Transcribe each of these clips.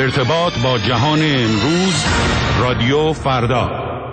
ارتباط با جهان امروز، رادیو فردا.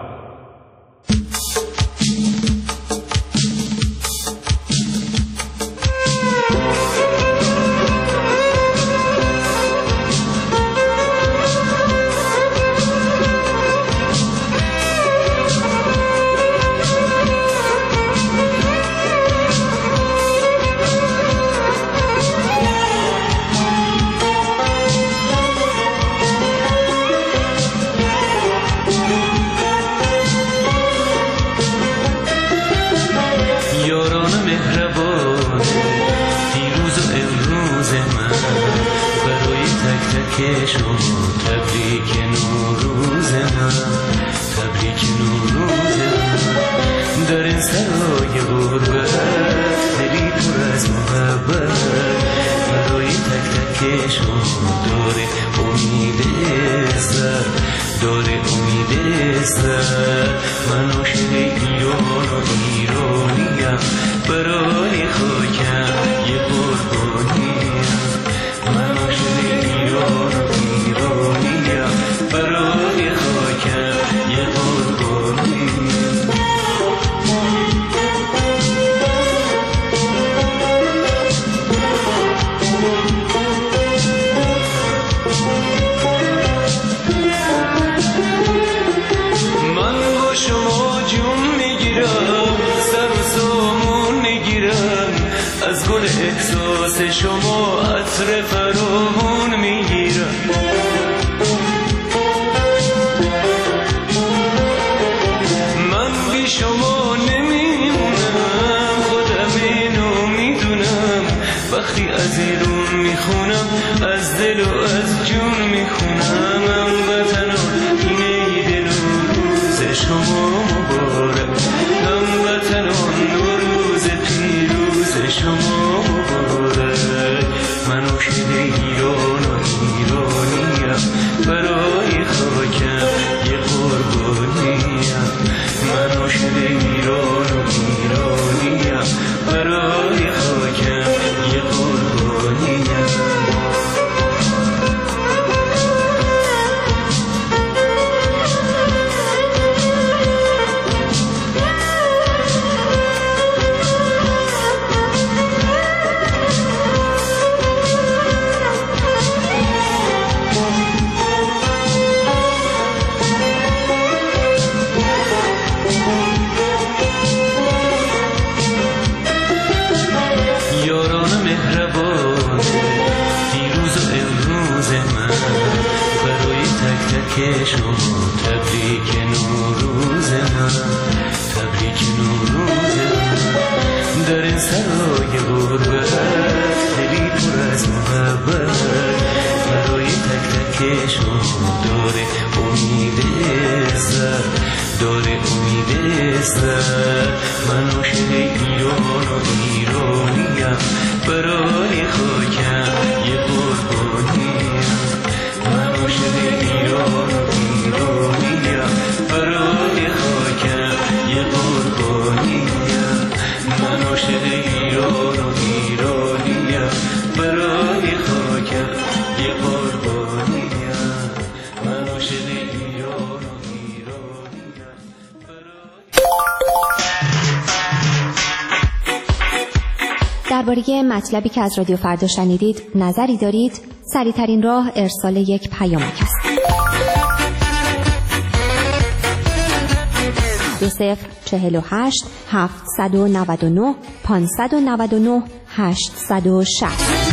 درباره مطلبی که از رادیو فردا شنیدید نظری دارید؟ سریع‌ترین راه ارسال یک پیامک است. 2048 799 599 860.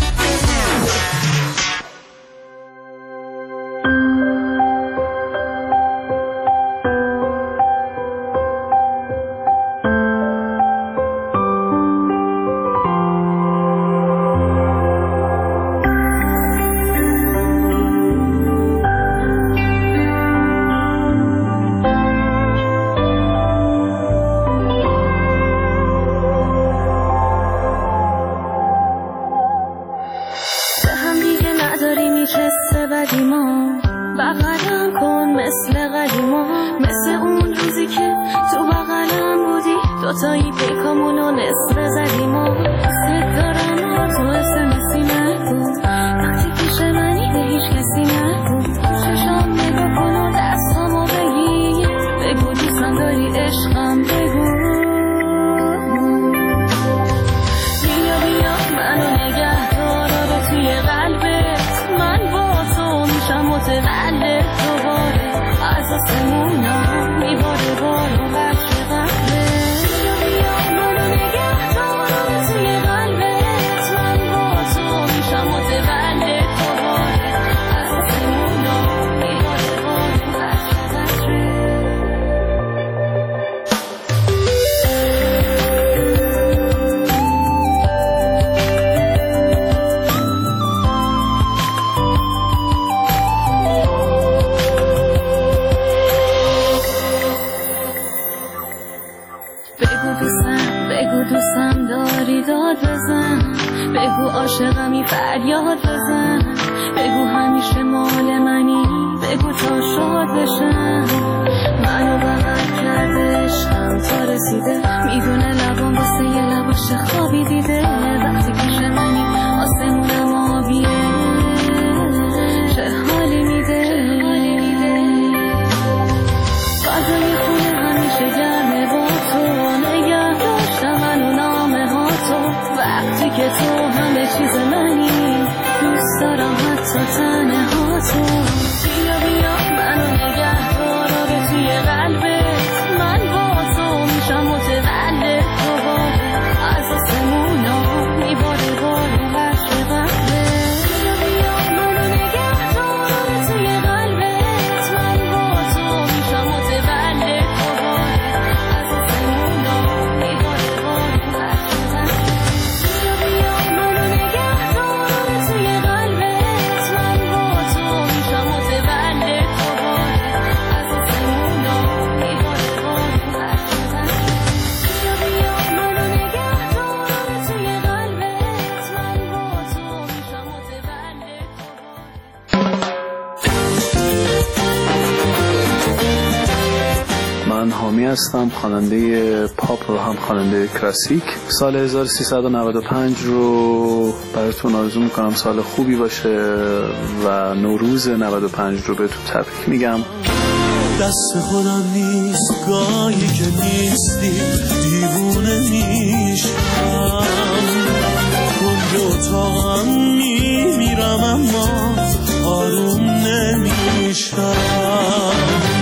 بغلم کن مثل قدیما، مثل اون روزی که تو بغلم بودی، دوتایی پیکامونو نصف زدیما. ست دارم تو اسمسی نگو، وقتی پیش منی به هیچ کسی نگو. آسمونا میباره بارو بچه قهره بیا منو نگه دارم توی قلبت من با تو میشم متولد دوباره از آسمونا میباره بارو بچه قهره بگو دوستم داری داد بزن بگو عاشقمی فریاد بزن بگو همیشه مال منی بگو تا شاد بشم منو بغل کرده عشقم تا رسیده میدونه لبام واسه یه لباش خوابی دیده وقتی پیش منی آسمونم آبیه چه حالی میده فضای خونه همیشه گرمه با تو وقتی که تو همه چیز منی دوست دارم حتی تنها تو بیا منو نگه دار به توی قلبت من با تو میشم متولد دوباره از آسمونا میباره بارو بچه قهره بیا منو نگه دار به توی قلبت من با تو میشم متولد دوباره از آسمونا میباره بارو بچه قهره حامی هستم، خواننده پاپ و هم خواننده کلاسیک. سال 1395 رو براتون آرزو میکنم سال خوبی باشه و نوروز 95 رو بهتون تبریک میگم. دست خودم نیست گاهی که نیستی دیوونه میشم کل اتاقم میمیرم اما آروم نمیشم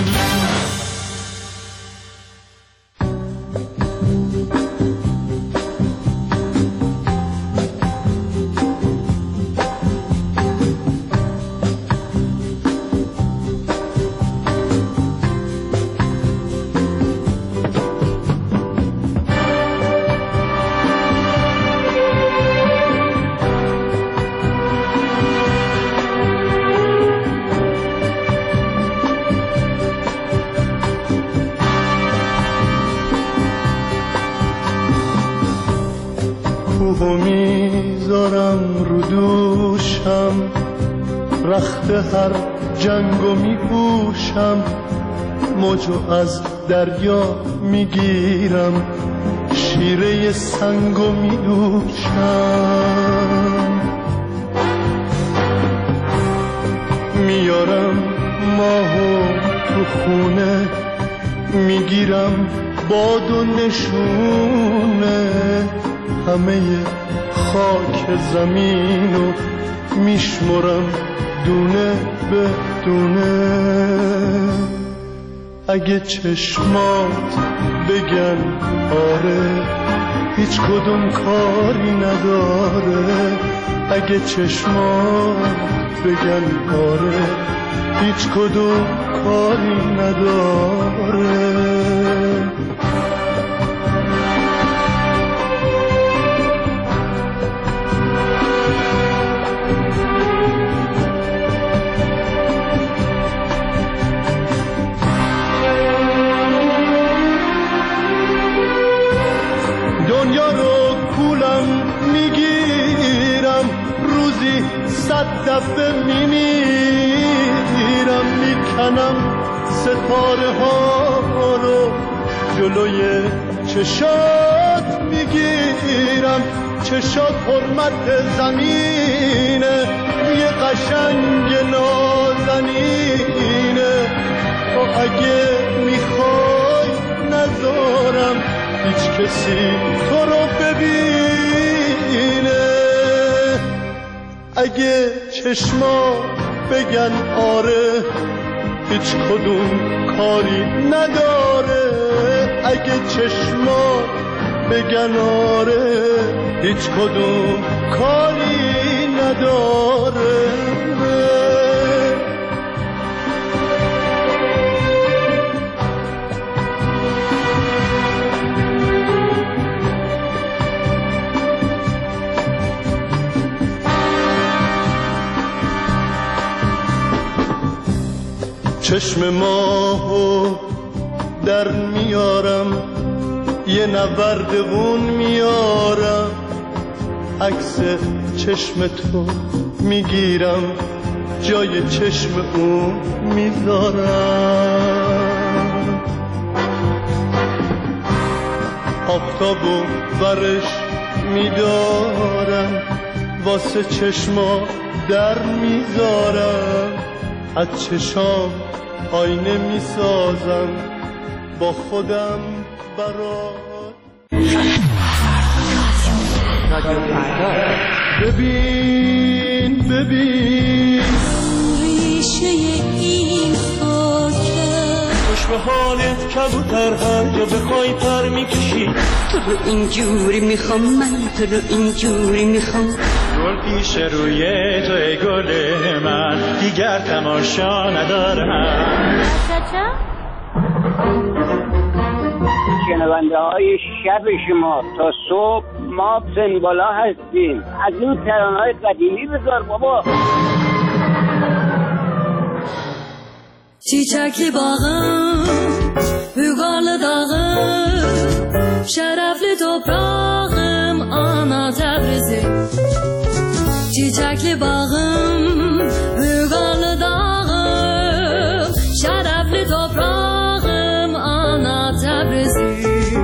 کوهو میذارم رو دوشم رخت هر جنگو میپوشم موجو از دریا میگیرم شیره سنگو میدوشم میارم ماهو تو خونه میگیرم باد و نشونه همه خاک زمینو میشمرم دونه به دونه اگه چشمات بگن آره هیچ کدوم کاری نداره اگه چشمات بگن آره هیچ کدوم کاری نداره دنیا رو کولم میگیرم روزی 100 دفعه میمیرم میکنم ستاره ها رو جلوی چشات میگیرم چشات حرمت زمینه یه قشنگ نازنینه و اگه میخوای نذارم هیچ کسی تو رو ببینه اگه چشما بگن آره هیچ کدوم کاری نداره. اگه چشما بگن آره هیچ کدوم کاری نداره. چشم ماهو در میارم یه نوردون میارم، عکس چشم تو میگیرم جای چشم اون میذارم. آفتابو برش میدارم واسه چشما در میذارم، از چشام آینه میسازم با خودم برات. ببین ببین ریشه این خاکه، خوش به حالت کبوتر هر جا بخوای پر میکشی. تو رو اینجوری میخوام، من تو رو اینجوری میخوام. گل پیش روی توی گل من، دیگر تماشا ندارم. شنونده های شب شما تا صبح ما سنبالا هستیم. از این ترانه های قدیمی بذار بابا. چیچکلی باغım, Hügarlı dağım, şerefli toprağım, ana Tebrizim. Çiçekli bağım, Hügarlı dağım, şerefli toprağım, ana Tebrizim.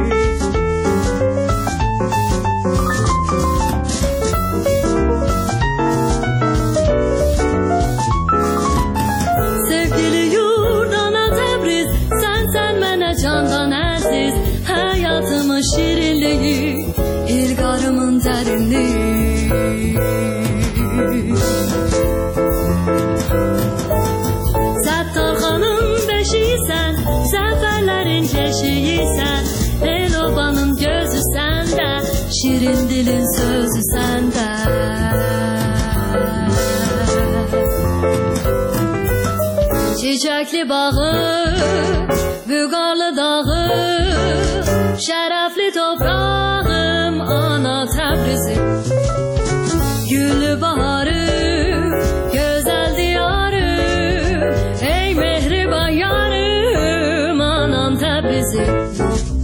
Candan aziz, hayatımın şirinliği, ilgarımın derinliği. Settarxanın beşiysen, seferlerin keşiysen, Elobanın gözü sende, şirin dilin sözü sende. Çiçekli bağı, Vügarlı dağım, şerefli toprağım, ana Tebrizim. Güllü baharım, güzel diyarım, ey mehriban yarım, anam Tebrizim.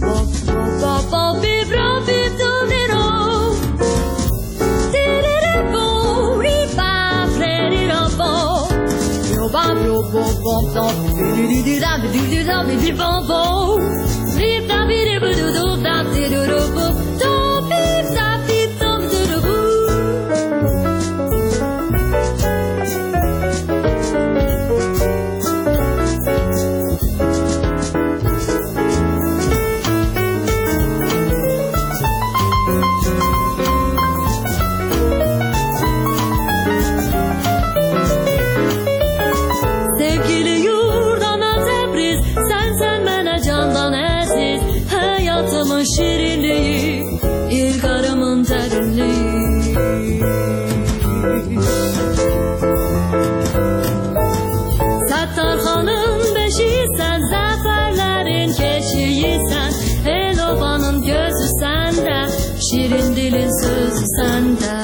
Şirinliği, ilgarımın derinliği. Settarxanın beşiysen, zaferlerin keşiysen, Elobanın gözü sende, şirin dilin sözü sende.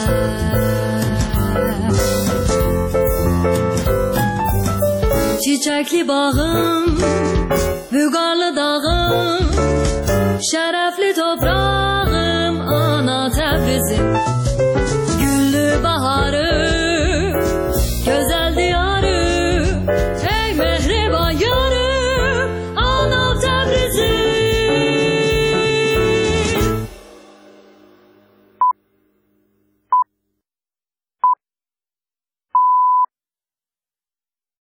Çiçekli bağım, Vügarlı dağım, şerefli toprağım, ana Tebrizim.